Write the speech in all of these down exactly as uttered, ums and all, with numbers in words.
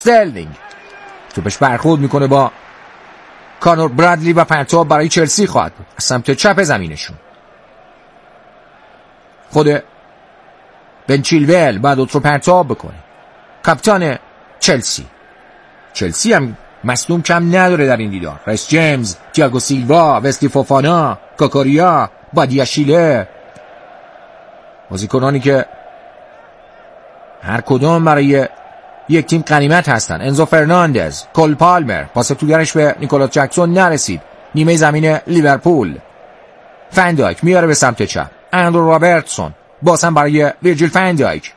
استرلینگ توپش برخورد میکنه با کانور برادلی و پرتاب برای چلسی خواهد بود از سمت چپ زمینشون. خود بن چیلول بعد رو پرتاب بکنه. کاپیتان چلسی چلسی هم مصدوم کم نداره در این دیدار. ریس جیمز، تییاگو سیلوا، وسلی فوفانا، کاکاریا، بادیاشیله، بازیکنانی که هر کدام برای یک تیم غنیمت هستن. انزو فرناندز، کول پالمر، پاس توگرش به نیکولاس جکسون نرسید. نیمه زمین لیورپول. فندایک میاره به سمت چپ. اندرو رابرتسون باز هم برای ویرجیل فندایک.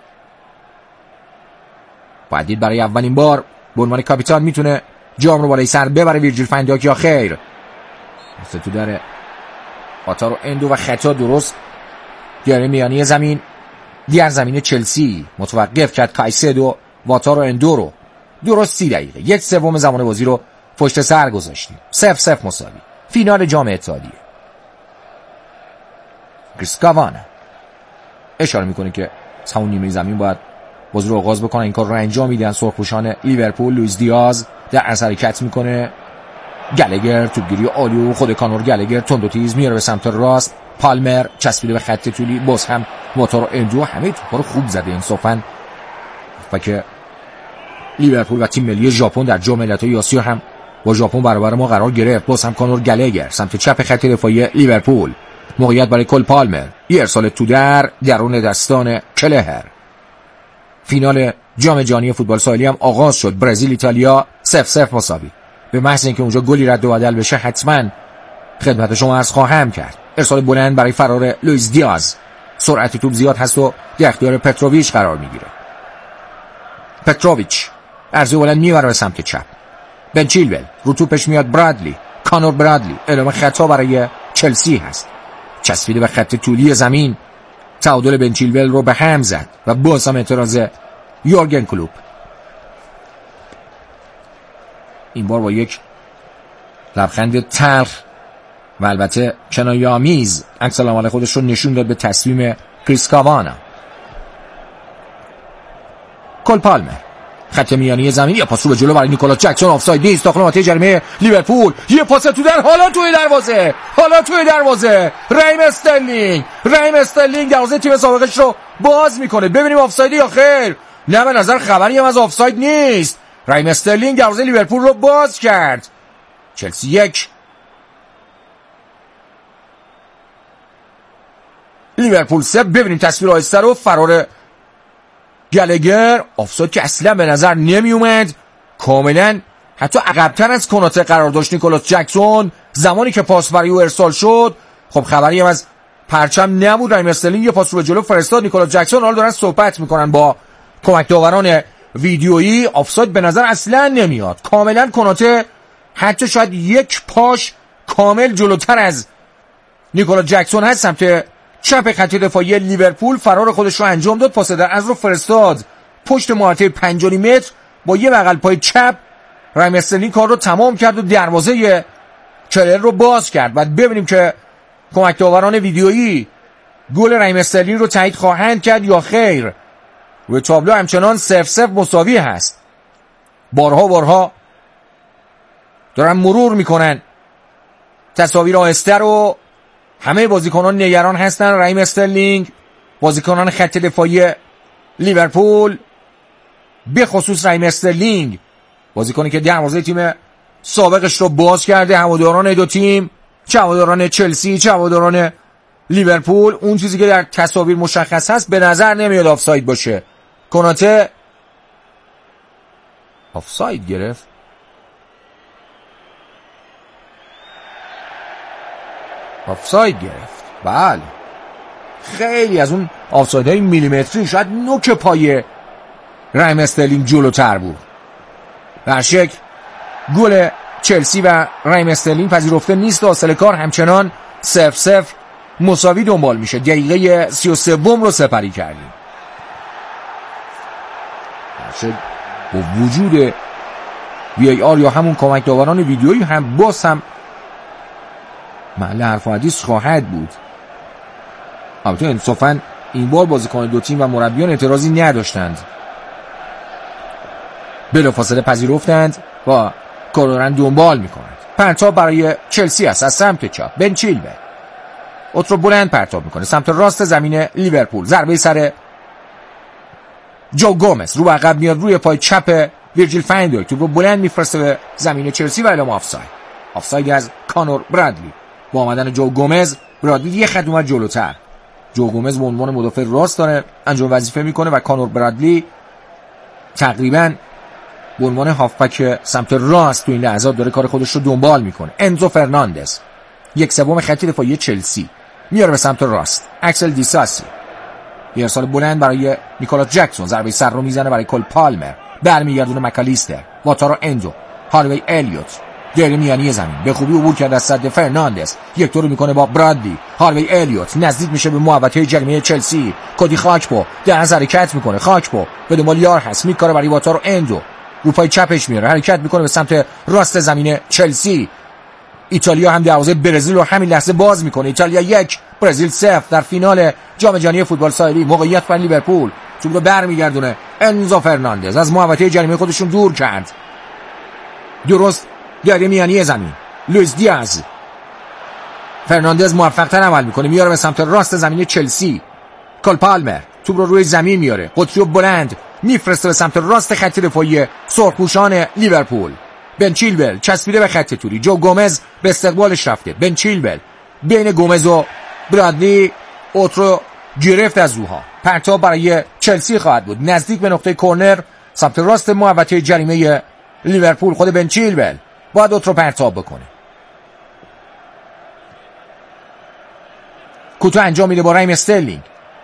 باید دید برای اولین بار به عنوان کاپیتان میتونه جام رو بالای سر ببره ویرجیل فندایک یا خیر. پاس تو در آتارو اندو و خطا درست دیاره میانی زمین دیگر زمین چلسی متوقف کرد کایسدو واتارو اندو رو. درست سی دقیقه یک سوم زمان بازی رو پشت سر گذاشتیم. صفر صفر مساوی. فینال جام اتحادیه. کریسکاوانا اشاره میکنه که همون نیمه زمین باید بازی رو آغاز بکنن. این کار رو انجام میدن سرخپوشان لیورپول. لوئیس دیاز در اثر حرکت میکنه. گلگر توپگیری عالی و خود کانور گلگر تند و تیز میاره به سمت راست. پالمر چسبیده به خط طولی. باز هم واتارو اندو همه توپا رو خوب زده انصافا. و که لیورپول و تیم ملی ژاپن در جام ملت‌های آسیا هم با ژاپن برابر ما قرار گرفت. باز هم کانور گلگر سمت چپ خط دفاعی لیورپول. موقعیت برای کول پالمر. یه ارسال تو در درون دستان کلهر. فینال جام جهانی فوتبال ساحلی هم آغاز شد. برزیل ایتالیا صفر صفر مساوی. به محض اینکه اونجا گلی رد و بدل بشه حتما خدمت شما عرض خواهم کرد. ارسال بلند برای فرار لوئیس دیاز. سرعت توپ زیاد هست و در اختیار پتروویچ قرار میگیره. پتروویچ عرضه بلند میبره به سمت چپ. بن چیلول رو توپش میاد. برادلی، کانور برادلی. اعلام خطا برای چلسی هست. چسبیده به خط طولی زمین. تعادل بن چیلول رو به هم زد و باز هم اعتراض یورگن کلوپ. این بار با یک لبخند تلخ و البته کنایه‌آمیز عکس العمل خودش رو نشون داد به تصمیم کریسکاوانا. کول پالمر خط میانی زمین. یا پاس رو به جلو برای نیکولاس جکسون. آفساید نیست. داخل منطقه جریمه لیورپول. یه پاس تو در حالا توی دروازه. حالا توی دروازه. رحیم استرلینگ. رحیم استرلینگ دروازه تیم سابقش رو باز میکنه. ببینیم آفساید یا خیر. نه به نظر خبری هم از آفساید نیست. رحیم استرلینگ دروازه لیورپول رو باز کرد. چلسی یک لیورپول سه. ببینیم تصویر آهسته رو. فرار گلگر. آفساید که اصلا به نظر نمی اومد. کاملا حتی عقب‌تر از کناته قرار داشت نیکولاس جکسون زمانی که پاس برای او ارسال شد. خب خبری هم از پرچم نبود. رحیم استرلینگ یه پاس رو به جلو فرستاد. نیکولاس جکسون حالا دارن صحبت میکنن با کمک داوران ویدیویی. آفساید به نظر اصلا نمیاد. کاملا کناته حتی شاید یک پاش کامل جلوتر از نیکولاس جکسون هست. سمت چپ خط دفاعی لیورپول فرار خودش رو انجام داد. پاس در از رو فرستاد پشت محوطه پنج و نیم متر با یه بغل پای چپ. رحیم استرلینگ کار رو تمام کرد و دروازه کلر رو باز کرد. بعد ببینیم که کمک داوران ویدیویی گل رحیم استرلینگ رو تایید خواهند کرد یا خیر. روی تابلو همچنان صفر صفر مساوی هست. بارها بارها دارن مرور میکنن تصاویر آهسته رو. همه بازیکنان نگران هستن. رحیم استرلینگ، بازیکنان خط دفاعی لیورپول، به خصوص رحیم استرلینگ بازیکنی که دروازه تیم سابقش رو باز کرده. هواداران دو تیم، چه هواداران چلسی چه هواداران لیورپول، اون چیزی که در تصاویر مشخص هست به نظر نمیاد آفساید باشه. کناته آفساید گرفت. آفساید گرفت. بله خیلی از اون آفسایدهای میلیمتری شاید نوک پای رحیم استرلینگ جلوتر بود. در شک گل چلسی و رحیم استرلینگ پذیرفته نیست. حاصل کار همچنان صفر صفر مساوی دنبال میشه. دقیقه سی و سوم رو سپری کردیم. در شک با وجود وی ای آر یا همون کمک داوران ویدیویی هم باز هم محل حرف و حدیث خواهد بود. البته انصافا این بار بازیکن دو تیم و مربیان اعتراضی نداشتند. بلافاصله پذیرفتند و کارورن دنبال میکنند. پرتاب برای چلسی است از سمت چپ. بن چیلول اوت رو بلند پرتاب میکنه سمت راست زمین لیورپول. ضربه سر جو گومز رو عقب میاد روی پای چپ ویرجیل فان دایک. توپ رو بلند میفرسته به زمین چلسی و اعلام آفساید. آفساید از کانور برادلی. با آمدن جو گومز برادلی یه خط اومد جلوتر. جو گومز به عنوان مدافع راست داره انجام وظیفه میکنه و کانور برادلی تقریبا به عنوان هافبک سمت راست تو این لحظات داره کار خودش رو دنبال میکنه. انزو فرناندز یک سوم خط دفاعی چلسی میاره به سمت راست. اکسل دیساسی یه ارسال بلند برای نیکولاس جکسون. ضربه سر رو میزنه برای کل پالمر. برمیگردونه مکالیستر. واتارو اندو. هاروی الیوت دایره میانی زمین به خوبی عبور کرده از صد فرناندز. یک طور میکنه با برادلی. هاروی الیوت نزدیک میشه به محوطه جریمه چلسی. کودی خاکپو در از حرکت میکنه. خاکپو به دنبال یار هست میکاره برای واتارو اندو. رو پای چپش میاره حرکت میکنه به سمت راست زمین چلسی. ایتالیا هم دروازه برزیل رو همین لحظه باز میکنه. ایتالیا یک برزیل صفر در فینال جام جهانی فوتبال ساحلی. موقعیت برای لیورپول. توپ رو برمیگردونه انزو فرناندز از محوطه جریمه خودشون دور کرد. درست دایره میانی زمین. لوئیس دیاز. فرناندز موفق‌تر عمل میکنه میاره به سمت راست زمین چلسی. کول پالمر توپ رو روی زمین میاره. قطری بلند میفرسته به سمت راست خط دفاعی سرخپوشان لیورپول. بن چیلول چسبیده به خط توری. جو گومز به استقبالش رفته. بن چیلول بین گومز و برادلی اوترو گرفت از روها. پرتاب برای چلسی خواهد بود نزدیک به نقطه کرنر سمت راست محوطه جریمه لیورپول. خود بن چیلول باید اوترو پرتاب بکنه. کوتاه انجام میده با رایم استرلینگ.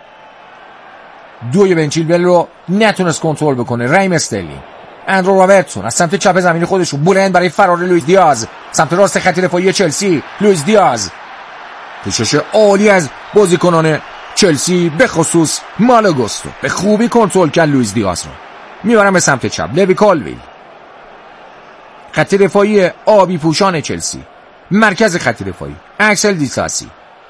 دوی بن چیلول رو نتونست کنترل بکنه. رایم استرلینگ. اندرو رابرتسون از سمت چپ زمین خودشون بلند برای فرار لوئیس دیاز سمت راست خط دفاعی چلسی. لوئیس دیاز کوشش عالی از بازیکنان چلسی به خصوص مالاگوستو به خوبی کنترل کرد لوئیس دیاز رو. میبرن به سمت چپ. لوی کالویل خط دفاعی آبی پوشان چلسی. مرکز خط دفاعی اکسل دیساسی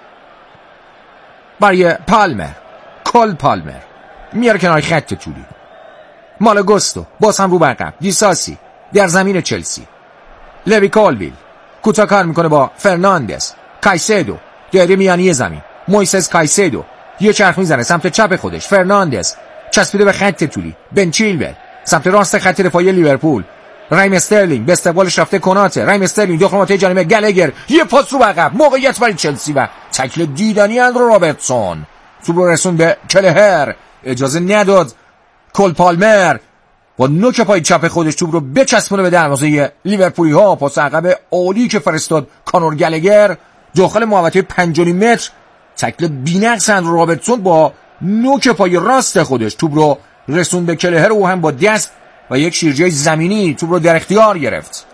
برای پالمر. کول پالمر میاره کنار خط طولی. مالاگوستو باز هم رو برقم. دیساسی در زمین چلسی. لوی کالویل کوتاه کار میکنه با فرناندز. کایسدو دایره میانی زمین. مویسس کایسدو یه چرخ میزنه سمت چپ خودش. فرناندز چسبیده به خط طولی. بن چیلول سمت راست خط دفاعی لیورپول. رایم استرلینگ به استقبالش رفته. کناته. رایم استرلینگ داخل محوطه جریمه. گلگر یه پاس رو عقب. موقعیت برای چلسی و تکل دیدنی اندرو رابرتسون. توپ رو رسون به کلهر. اجازه نداد کول پالمر با نوک پای چپ خودش توپ رو بچسبونه به دروازه لیورپولی ها. پاس عقب عالی که فرستاد کانور گلگر داخل محوطه پنج و نیم متر. تکل بی‌نقص اندرو رابرتسون با نوک پای راست خودش توپ رو رسون به کلهر و هم با دست و یک شیرجه زمینی توپ رو در اختیار گرفت.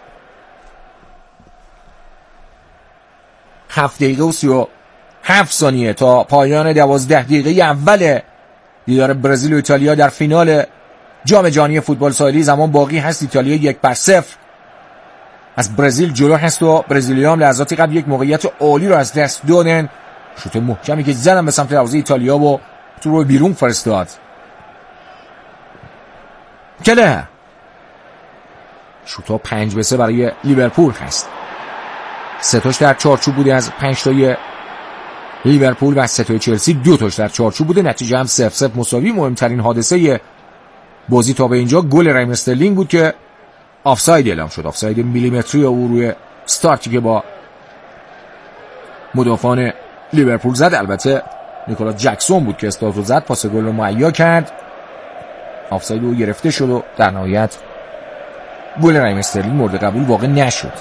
هفت دقیقه و سی و هفت ثانیه تا پایان دوازده دقیقه اول دیدار برزیل و ایتالیا در فینال جام جهانی فوتبال ساحلی. زمان باقی هست. ایتالیا یک بر صفر از برزیل جلو هست و برزیلی‌ها هم لحظاتی قبل یک موقعیت عالی رو از دست دادن. شوت محکمی که زدن به سمت دروازه ایتالیا و تو رو بیرون فرستاد. کله شوتا پنج به سه برای لیورپول هست. سه تاش در چارچوب بوده از پنج تای لیورپول و سه تای چلسی دو تاش در چارچوب بوده. نتیجه هم صفر صفر مساوی. مهمترین حادثه بازی تا به اینجا گل رایم استرلینگ بود که آفساید اعلام شد. آفساید میلیمتری او روی استارتی که با مدافعان لیورپول زد. البته نیکولاس جکسون بود که استارت رو زد. پاس گل رو مهیا کرد. آفساید او گرفته شد و در نهایت گل رایم استرلینگ مورد قبول واقع نشد.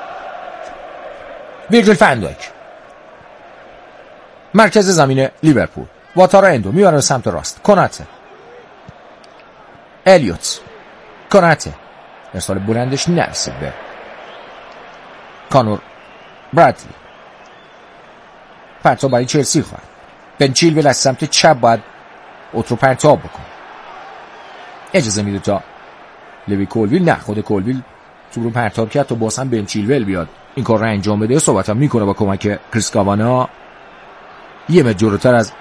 ویرجیل فان دایک مرکز زمین لیورپول. واتارو اندو میبره به سمت راست. کناته. الیوت. کناته ارسال بلندش نرسید به کانور برادلی. پرتاب برای چلسی خواهد. بن چیلول از سمت چپ باید اوترو پرتاب بکنه. اجازه میده تا لوی کولویل نه خود کولویل تو رو پرتاب کرد تا باز هم بن چیلول بیاد این کار رو انجام بده. صحبت هم میکنه با کمک کریس کاوانا. یه متر جلوتر از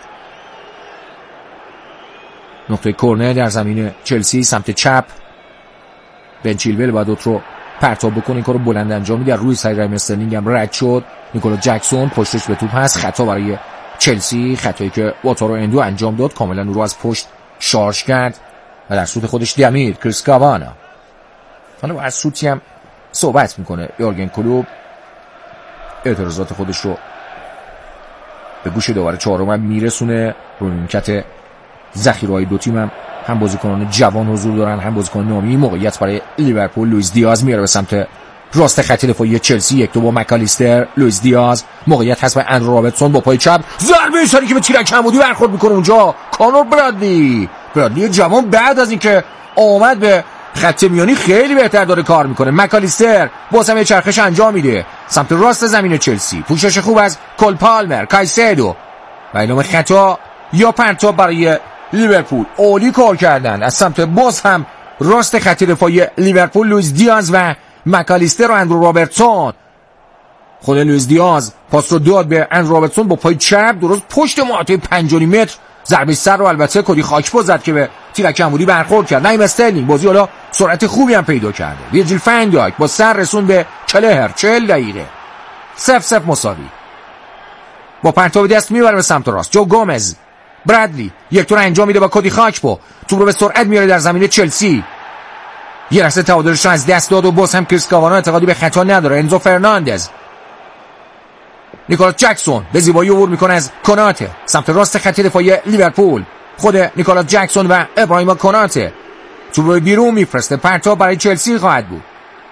نقطه کرنر در زمین چلسی سمت چپ. بن چیلول باید رو پرتاب بکنه، این کارو بلند انجام میده، روی سر رایم استرلینگ هم رد شد. نیکولا جکسون پشتش به توپ هست، خطا برای چلسی، خطایی که واتارو اندو انجام داد، کاملا رو از پشت شارژ کرد و در سوت خودش دمید کریس کاوانا. حالا از سوتی هم صحبت میکنه یورگن کلوپ، اعتراضات خودش رو به گوش داور چهارم هم میرسونه. روی نیمکت ذخیره‌های دو تیم هم هم بازیکنان جوان حضور دارن هم بازیکن نامی. موقعیت برای لیورپول، لوئیس دیاز میاره به سمت راست خط دفاعی چلسی، یک تو با مکالیستر. لوئیس دیاز موقعیت هست برای اندرو رابرتسون با پای چپ، ضربه سری که به تیرک عمودی برخورد میکنه اونجا کانور برادلی. برادلی جوان بعد از اینکه آمد به خط میانی خیلی بهتر داره کار میکنه. مکالیستر باز هم یه چرخش انجام میده سمت راست زمین چلسی، پوشش خوب از کول پالمر، کایسدو و اینام خطا یا پرتاب برای لیورپول. عالی کار کردن از سمت باز هم راست خط دفاعی لیورپول، لوئیس دیاز و مکالیستر و اندرو رابرتسون. خود لوئیس دیاز پاس رو داد به اندرو رابرتسون با پای چپ درست پشت محوطه پنج متر، ضربه سر رو البته کدی خاکپو زد که به تیرک عمودی برخورد کرد. رایم استرلینگ بازی حالا سرعت خوبی هم پیدا کرده. ویرجیل فن دایک با سر رسون به کلهر، چهل دقیقه صفر صفر مساوی. با پرتاب دست میبره به سمت راست، جو گومز، برادلی یک تور انجام میده با کدی خاکپو، توپ رو به سرعت میاره در زمین چلسی. یه لحظه تعادلش رو از دست داد و باز هم کریس کاوانا اعتقادی به خطا نداره. انزو فرناندز، نیکولاس جکسون به زیبایی عبور میکنه از کناته سمت راست خط دفاعی لیورپول. خود نیکولاس جکسون و ابراهیم کناته توپ رو بیرون میفرسته، پرتاب برای چلسی خواهد بود.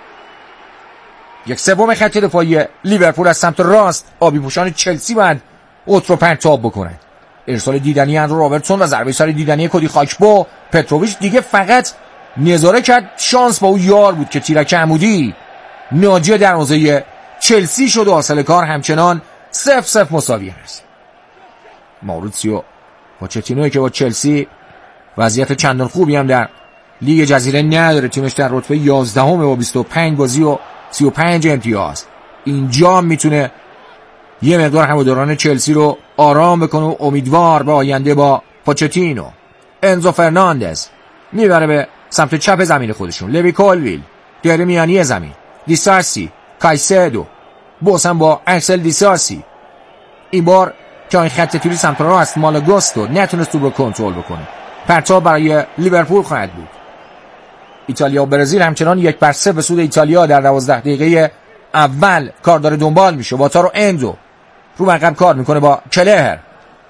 یک سوم خط دفاعی لیورپول از سمت راست، آبی پوشان چلسی باید اوت رو پرتاب بکنه. ارسال دیدنی اندرو رابرتسون و ضربه سر دیدنی کدی خاکپو. پتروویچ دیگه فقط نظاره کرد، شانس با او یار بود که تیرک عمودی ناجی دروازه چلسی شد و حاصل کار همچنان صفر صفر مساوی هست. ماوریتسیو پوچتینوی که با چلسی وضعیت چندان خوبی هم در لیگ جزیره نداره، تیمش در رتبه یازدهم با بیست و پنج بازی و سی و پنج امتیاز. اینجا میتونه یه مقدار هواداران چلسی رو آرام بکنه و امیدوار به آینده با پوچتینو. انزو فرناندز میبره به سمت چپ زمین خودشون، لوی کولویل دایره میانی زمین، دیساسی، کایسدو باز هم با اکسل دیساسی. این بار که این خط طولی سمت راست مالاگوستو نتونست توپ رو کنترل بکنه، پرتاب برای لیورپول خواهد بود. ایتالیا و برزیل همچنان یک بر سه به سود ایتالیا در دوازده دقیقه اول کار داره دنبال میشه. واتارو اندو رو عقب کار میکنه با کلهر،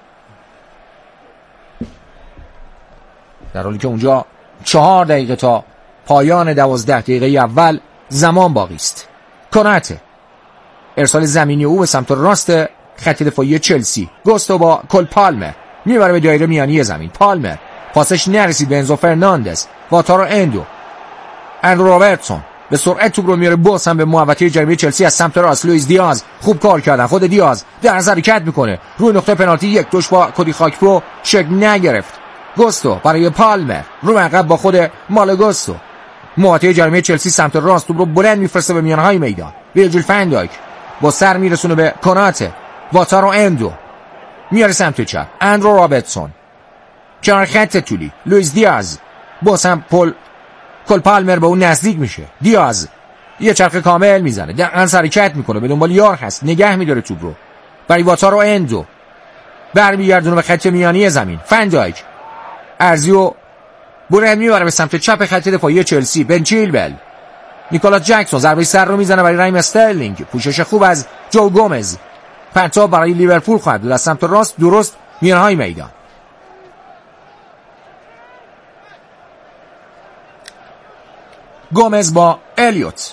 در حالی که اونجا چهار دقیقه تا پایان دوازده دقیقه اول زمان باقی است. کناته ارسال زمینی او به سمت راست خط دفاعی چلسی، گوستو با کول پالمر میبره به دایره میانی زمین. پالمر پاسش نرسید به انزو فرناندز، واتارو اندو، اندرو رابرتسون به سرعت توپ رو میاره باز هم به محوطه جریمه چلسی از سمت راست. لوئیس دیاز خوب کار کردن، خود دیاز در نظر حرکت میکنه روی نقطه پنالتی، یک دوش با کدی خاکپو شکل نگرفت. گوستو برای پالمر رو عقب با خود مالاگوستو، محوطه جریمه چلسی سمت راست توپ رو بلند میفرسته به میانهای میدان. ویرجیل فن دایک با سر میرسونه به کناته، واتارو اندو میاره سمت چپ، اندرو رابرتسون کنار خط طولی، لوئیس دیاز باز هم پل کول پالمر به اون نزدیک میشه. دیاز یه چرخ کامل میزنه، دقیقاً حرکت میکنه، به دنبال یار هست، نگه میداره توپ رو برای واتارو اندو، برمیگردونه به خط میانی زمین. فن دایک ارزیو بلند میبره به سمت چپ خط دفاعی چلسی. بن چیلول، نیکولاس جکسون ضربه سر رو میزنه برای رایم استرلینگ، پوشش خوب از جو گومز، پرتاب برای لیورپول خواهد بود از سمت راست درست میانهای میدان. گومز با الیوت،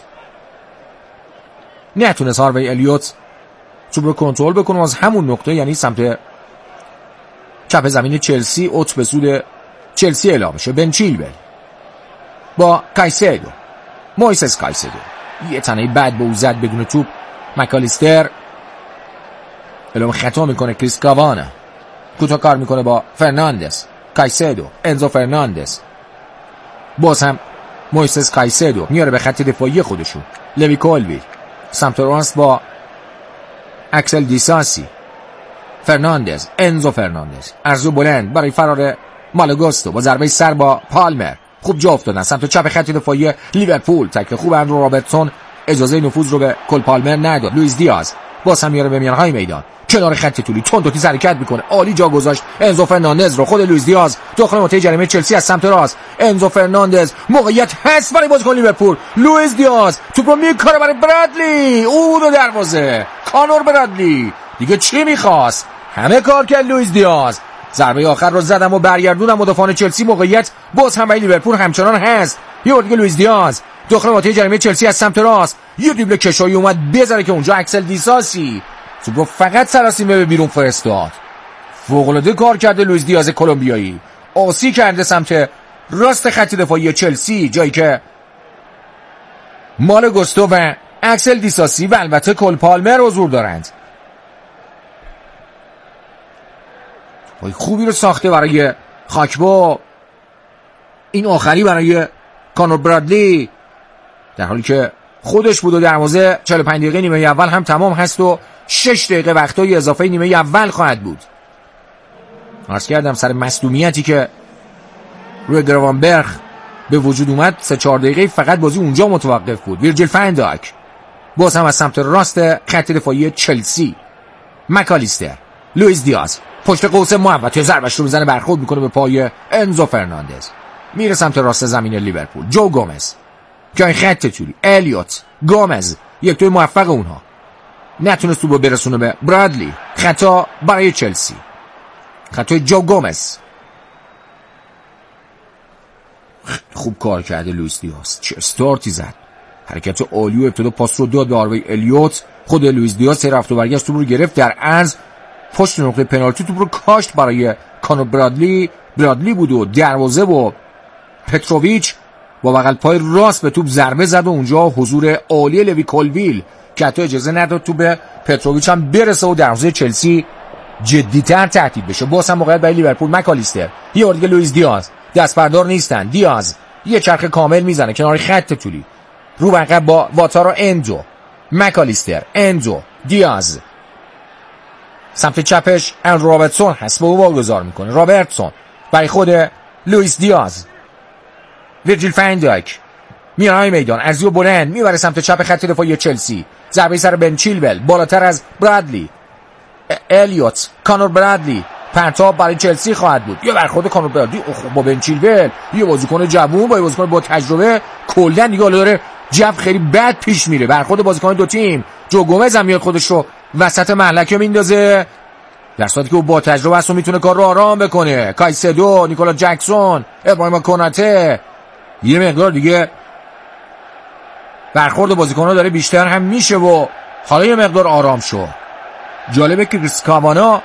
نتونست هاروی الیوت توپ رو کنترل بکنه از همون نقطه، یعنی سمت چپ زمین چلسی اوت به سود چلسی اعلام میشه. بن چیلول با کایسدو، مویسس کایسدو یه تنهی بد به او زد بدون توپ. مکالیستر اعلام خطا میکنه. کریس کاوانا کوتاه کار میکنه با فرناندز، کایسدو، انزو فرناندز باز هم مویسس کایسدو میاره به خط دفاعی خودشون. لوی کولویل سمت راست با اکسل دیساسی، فرناندز، انزو فرناندز ارزو بلند برای فرار مالاگوستو با ضربه سر با پالمر، خوب جا افتادن سمت چپ خط دفاعی لیورپول. تکل خوب اندرو رابرتسون اجازه نفوذ رو به کل پالمر نداد. لوئیس دیاز باز هم میاره به میانهای میدان کنار خط طولی تند و تیز حرکت میکنه. عالی جا گذاشت انزو فرناندز رو. خود لوئیس دیاز داخل منطقه جریمه چلسی از سمت راست. انزو فرناندز موقعیت هست برای بازیکن لیورپول. لوئیس دیاز توپ رو میکاره برای برادلی. او رو دروازه کانور برادلی دیگه چی میخواست؟ همه کار کرد لوئیس دیاز. ضربه آخر رو زدم و برگردونم. مدافعان چلسی موقعیت باز هم برای لیورپول همچنان هست. یه بار دیگه لوئیس دیاز داخل منطقه جریمه چلسی از سمت راست. یه دریبل کشایی اومد بزنه که اونجا اکسل دیساسی توپ رو فقط سراسیمه به بیرون فرستاد. فوق‌العاده کار کرده لوئیس دیاز کلمبیایی. آسی کرده سمت راست خط دفاعی چلسی، جایی که مال گوستو و اکسل دیساسی و البته کل پالمر حضور دارند. پای خوبی رو ساخته برای خاکبو. این آخری برای کانور برادلی در حالی که خودش بود و دروازه چهل و پنج دقیقه نیمه اول هم تمام هست و شش دقیقه وقتای اضافه نیمه اول خواهد بود. عرض کردم سر مصدومیتی که روی گراونبرگ به وجود اومد سه چهار دقیقه فقط بازی اونجا متوقف بود. ویرجیل فن دایک باز هم از سمت راست خط دفاعی چلسی. مکالیستر، لوئیس دیاز پشت قوس محوطه ضربش رو میزنه برخورد میکنه به پای انزو فرناندز. میره سمت راست زمین لیورپول. جو گومز جای خط طولی. الیوت گومز یک توی موفق اونها نتونست تو برسونه به برادلی. خطا برای چلسی. خطای جو گومز. خوب کار کرده لوئیس دیاز. چه استارتی زد. حرکت عالی و ابتدا پاس رو داد به آروی الیوت. خود لوئیس دیاز سه رفت و برگشت توپ رو گرفت در عرض پشت نقطه پنالتی توپ رو کاشت برای کانور برادلی. برادلی بود و دروازه و پتروویچ با بغل پای راست به توپ ضربه زد و اونجا حضور عالی لوی کولویل که حتی اجازه نداد توپ به پتروویچ هم برسه و دروازه چلسی جدی‌تر تهدید بشه. باز هم موقعیت برای لیورپول. مکالیستر یه بار دیگه لوئیس دیاز دست بردار نیستن. دیاز یه چرخ کامل میزنه کنار خط طولی رو به عقب با واتارا. اندو مکالیستر اندو دیاز سمت چپش اندرو رابرتسون هست به او واگذار میکنه. رابرتسون برای خود لوئیس دیاز. ویرجیل فن دایک میانهای میدان ارزی و بلند میبره سمت چپ خط دفاعی چلسی. ضربه سر بن چیلول بالاتر از برادلی. الیوت کانور برادلی پرتاب برای چلسی خواهد بود. یه برخورد کانور برادلی با بن چیلول یه بازیکن جوون با بازیکن با تجربه کلا دیگه داره جو خیلی بد پیش میره. برخورد بازیکن دو تیم. جو گومز هم میاد خودش رو وسط محلکه میندازه در صورتی که او با تجربه است و میتونه کار رو آرام بکنه. کایسدو، نیکولا جکسون، ابراهیم کناته یه مقدار دیگه برخورد بازیکن‌ها داره بیشتر هم میشه و حالا یه مقدار آرام شو. جالبه که کریسکاوانا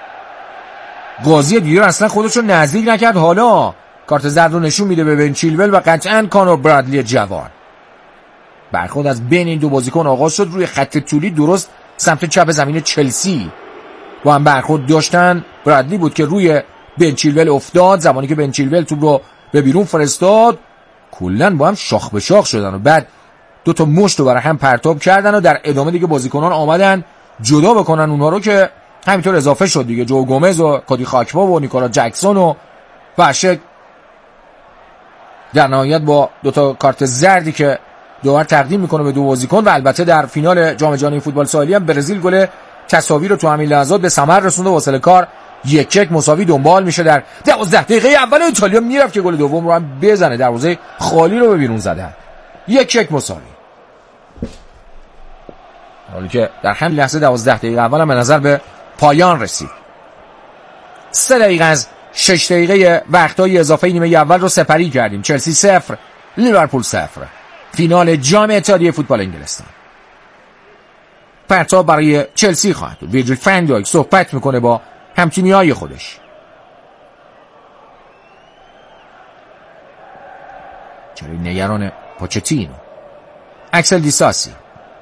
قاضی دیگه اصلا خودش رو نزدیک نکرد. حالا کارت زرد رو نشون میده به بن چیلول و قطعاً کانور برادلی جوان. برخورد از بین این دو بازیکن آغاز شد روی خط طولی درست سمت چپ زمین چلسی. با هم برخورد داشتن. برادلی بود که روی بن چیلول افتاد زمانی که بن چیلول توپ رو به بیرون فرستاد. کلا با هم شاخ به شاخ شدن و بعد دو تا مشت رو برای هم پرتاب کردن و در ادامه دیگه بازیکنان آمدن جدا بکنن اونها رو که همینطور اضافه شد دیگه. جو گومز و کادی خاکپا و نیکولا جکسون و وحشک در نهایت با دو تا کارت زردی که داور تقدیم میکنه به دو بازیکن. و البته در فینال جام جهانی فوتبال ساحلی هم برزیل گل تساوی رو تو همین لحظات به ثمر رسونده. واصل کار یک یک مساوی دنبال میشه. در دوازده دقیقه اول ایتالیا میرفت که گل دوم رو هم بزنه. دروازه خالی رو به بیرون زدن. یک یک مساوی. حالی که در همین لحظه دوازده دقیقه اول هم به نظر به پایان رسید. سه دقیقه از شش دقیقه وقتای اضافه نیمه اول رو سپری کردیم. چلسی صفر لیورپول صفر. فینال جام اتحادیه فوتبال انگلستان. پرتاب برای چلسی خواهد بود. ویرجیل فن دایک صحبت میکنه با همتیمیای خودش. چرا نگران پوچتینو. اکسل دیساسی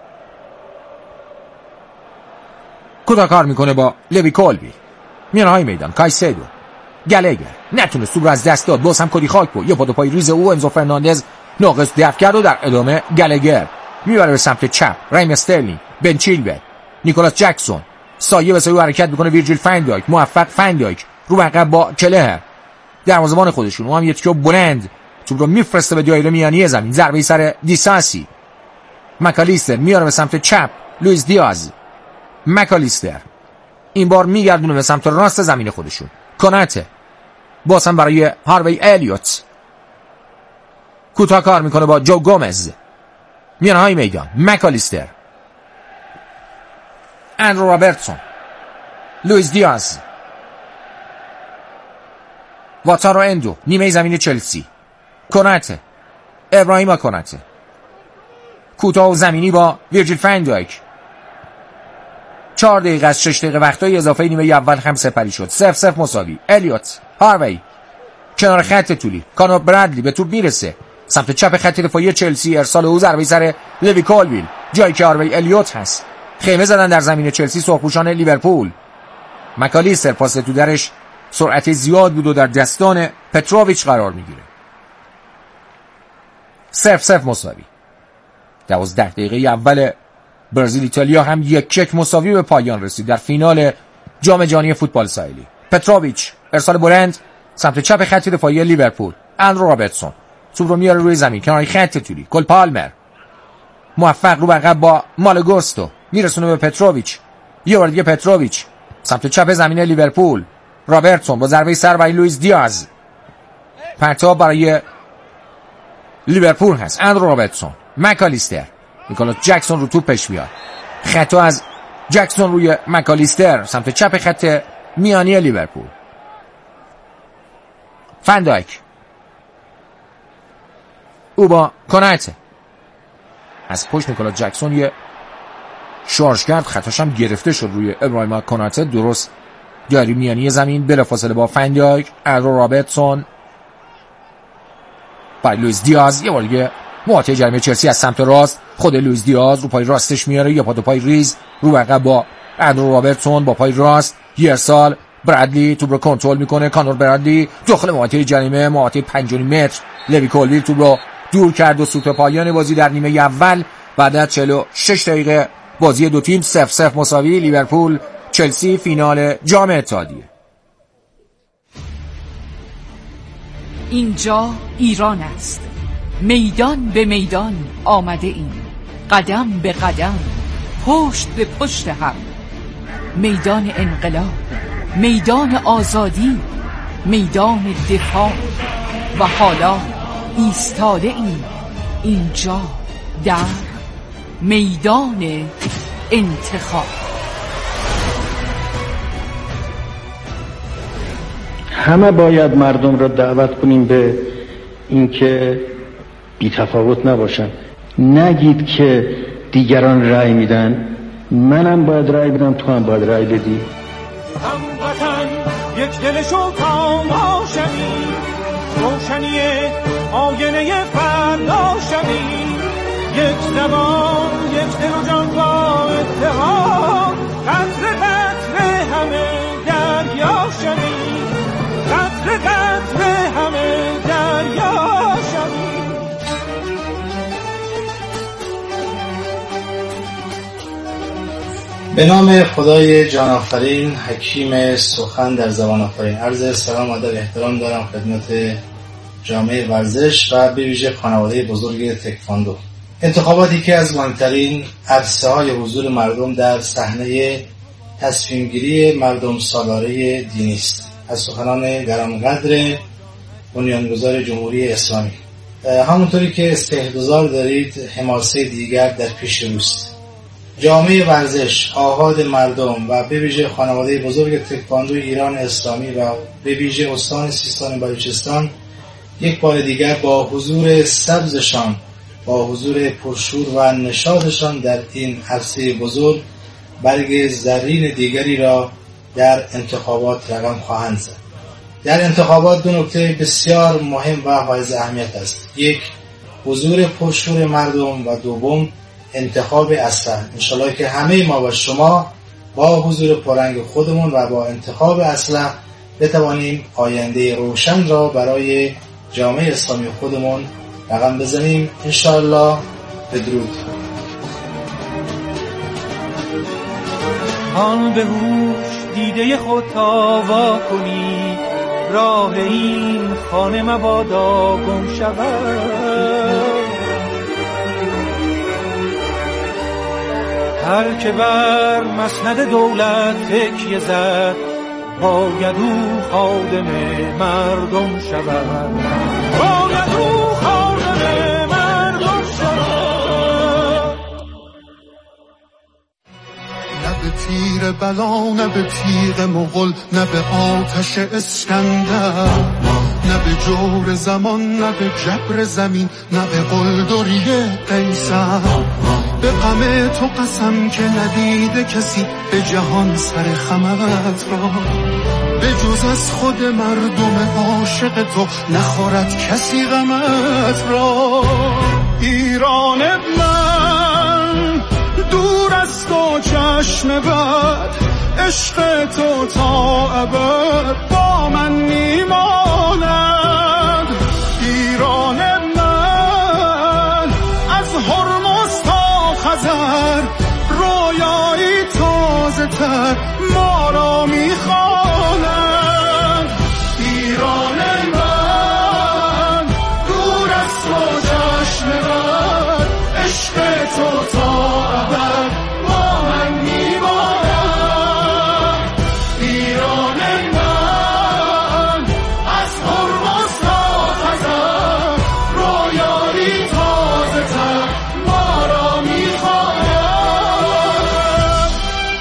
کدا کار میکنه با لوی کولبی. میانهای میدان کایسدو گلگر نتونست توپ رو از دست داد. باز هم کدی خاک بود. یه پا دو پای ریز او انزو فرناندز ناقص دفع کرد و در ادامه گلگر میبره به سمت چپ. رایم استرلینگ بن چیلول نیکولاس جکسون سایه به سایه حرکت میکنه. ویرجیل فن دایک موفق. فن دایک رو عقب با کلهر دروازه‌بان خودشون. اون هم یه تیکه بلند توپ رو میفرسته به دایره میانی زمین. ضربه سر دیساسی. مکالیستر میاره به سمت چپ. لوئیس دیاز. مکالیستر این بار میگردونه به سمت راست زمین خودشون. کناته باز هم برای هاروی الیوت. کوتاه کار میکنه با جو گومز. میانه های میدان. مکالیستر. اندرو رابرتسون. لوئیس دیاز. واتارو اندو. نیمه زمین چلسی. کناته. ابراهیم کناته. کوتاه و زمینی با ویرجیل فندایک. چهار دقیقه از شش دقیقه وقتای اضافه نیمه اول هم سپری شد. صفر صفر مساوی. الیوت. هاروی کنار خط طولی. کانور برادلی به توپ میرسه سمت چپ خط دفاعی چلسی. ارسال او ضربه سر لوی کولویل جایی که هاروی الیوت هست. خیمه زدن در زمین چلسی سرخپوشان لیورپول. مکالیستر پاس تو درش سرعت زیاد بود و در دستان پتروویچ قرار میگیره. صفر صفر مساوی. دوازده دقیقه اول برزیل ایتالیا هم یک یک مساوی به پایان رسید در فینال جام جهانی فوتبال ساحلی. پتروویچ ارسال بلند سمت چپ خط دفاعی لیورپول. اندرو رابرتسون توپ رو میاره روی زمین کنار خط طولی. کل پالمر موفق رو به عقب با مالگوستو میرسونه به پتروویچ. یه بار دیگه پتروویچ سمت چپ زمین لیورپول. رابرتسون با ضربه سر برای لوئیس دیاز. پرتاب برای لیورپول هست. اندرو رابرتسون. مکالیستر. نیکولاس جکسون رو توپش میاد. خطا از جکسون روی مکالیستر سمت چپ خط میانی لیورپول. فندایک او با کناته از پشت نیکولاس جکسون یه شارژ کرد. خطاش هم گرفته شد روی ابراهیم کناته. درست جاری میانی زمین بلافاصله با فندایک. اندرو رابرتسون با لوئیس دیاز. یه بار دیگه محوطه جریمه چلسی از سمت راست. خود لوئیس دیاز رو پای راستش میاره. یا پا دو پای ریز رو عقب با اندرو رابرتسون با پای راست. یه ارسال. برادلی توپ رو کنترل میکنه. کانور برادلی داخل محوطه جریمه. محوطه پنج و نیم متر. لوی کولویل توپ رو دور کرد و سوت پایان بازی در نیمه اول بعد از چهل و شش دقیقه بازی دو تیم. صفر صفر مساوی. لیورپول چلسی فینال جام اتحادیه. اینجا ایران است. میدان به میدان آمده ایم. قدم به قدم پشت به پشت هم. میدان انقلاب، میدان آزادی، میدان دفاع و حالا ایستاده ایم اینجا در میدان انتخاب. همه باید مردم را دعوت کنیم به اینکه بی تفاوت نباشن. نگید که دیگران رأی میدن، منم باید رأی بدم، تو هم باید رأی بدی. هموطن یک دل شو تمام شویم، روشنی آینه فردا شویم، یک زبان یک دل و جان با اتحاد، قطره قطره همه دریا شویم، قطره قطره همه دریا شویم. به نام خدای جان آفرین، حکیم سخن در زبان آفرین. عرض سلام و ادب احترام دارم خدمت جامعه ورزش و به ویژه خانواده بزرگ تکواندو. انتخاباتی که از مهمترین عرصه های حضور مردم در صحنه تصمیم گیری مردم سالاره دینی است. از سخنان گرانقدر بنیانگذار جمهوری اسلامی. همونطوری که استحضار دارید، حماسه دیگر در پیش روست. جامعه ورزش، آحاد مردم و به ویژه خانواده بزرگ تکواندو ایران اسلامی و به ویژه استان سیستان بلوچستان یک بار دیگر با حضور سبزشان، با حضور پرشور و نشاطشان در این عرصه بزرگ برگ زرین دیگری را در انتخابات رقم خواهند زد. در انتخابات دو نکته بسیار مهم و حائز اهمیت است. یک، حضور پرشور مردم و دوم انتخاب اصلح. انشالله که همه ما و شما با حضور پررنگ خودمون و با انتخاب اصلح بتوانیم آینده روشن را برای جامعه اسلامی خودمون رقم بزنیم. انشالله. بدرود. آن به هوش دیده خود تاوا کنید، راه این خانه مبادا گم شود. هر که بر مسند دولت تکیه زد باید او خادم مردم شود. باید او خادم مردم شود. نه به تیر بلا نه به تیغ مغل نه به آتش اسکندر، نه به جور زمان نه به جبر زمین نه به قلدری قیصر. به غم تو قسم که ندیده کسی به جهان سر خمت را، به جز از خود مردم عاشق تو نخورد کسی غمت را. ایران من دور است و چشم بد، عشق تو تا ابد با من میماند. ایران من از هرمز تا خزر رویایی تازه تر ما را میخواند. ایران من دور است و چشم بد، عشق تو تا ابد با من میماند. ایران من از هرمز تا خزر رویایی تازه تر ما را میخواند.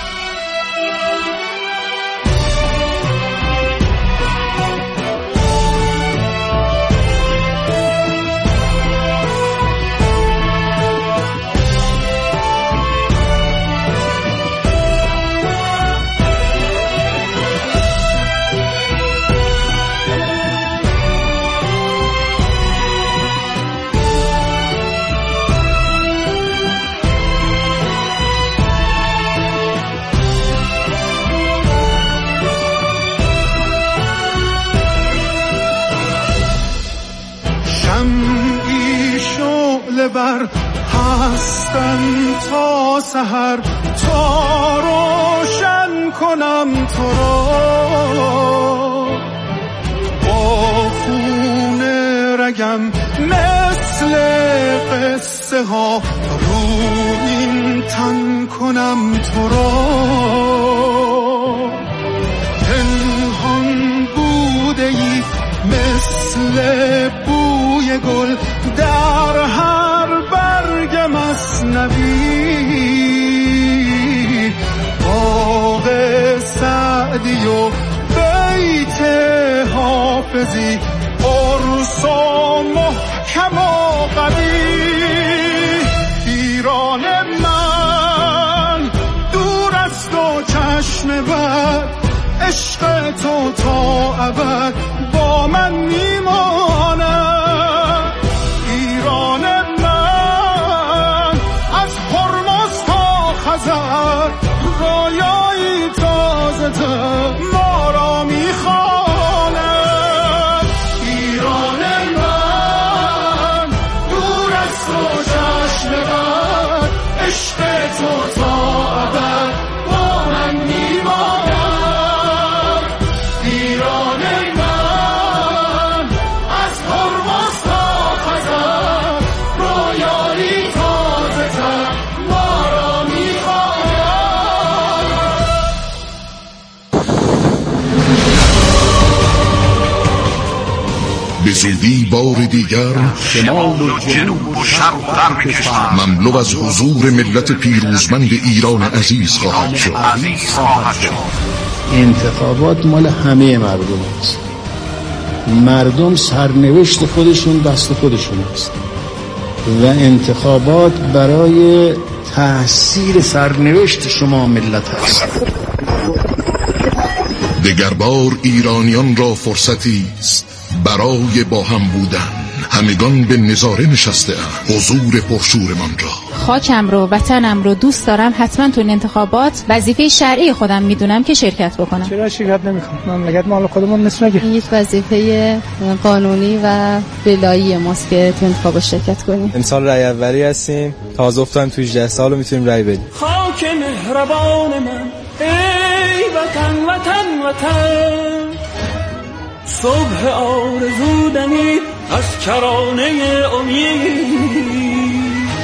شمعی شعله بر هستم تا سحر، تا روشن کنم تو را. با خون رگم مثل قصه ها رویین تن کنم تو را. پنهان بوده ای مثل بوی گل در هر برگ مثنوی. باغ سعدی و بیت حافظی، عرس و محکم و قوی. ایران من دور است و چشم بد، عشق تو تا ابد با من میماند. ایران من از هرمز تا خزر رویایی تازه تر ما را میخواند. ایران من دور است و چشم بد، عشق تو تا ابد با من میماند. ایران من از هرمز تا خزر رویایی تازه تر ما را میخواند. به زودی بار دیگر شمال و جنوب و شرق و غرب کشور مملو از حضور ملت پیروزمند ایران عزیز خواهد شد. انتخابات مال همه مردم است. مردم سرنوشت خودشون دست خودشون است و انتخابات برای تأثیر سرنوشت شما ملت است. دگربار ایرانیان را فرصتی است برای با هم بودن. همگان به نظاره نشسته اند حضور پرشورمان را. خاکم رو، وطنم رو دوست دارم. حتما تو این انتخابات وظیفه شرعی خودم میدونم که شرکت بکنم. چرا شرکت نمیکنم؟ مملکت مال خودمون نیست مگه؟ یک وظیفه قانونی و ولایی ماست که تو انتخابات شرکت کنیم. امسال رأی اولی هستیم. تازه افتادیم تو هجده سال و میتونیم رأی بدیم. خاک مهربان من ای وطن وطن وطن، صبح آرزو دمید از کرانه امید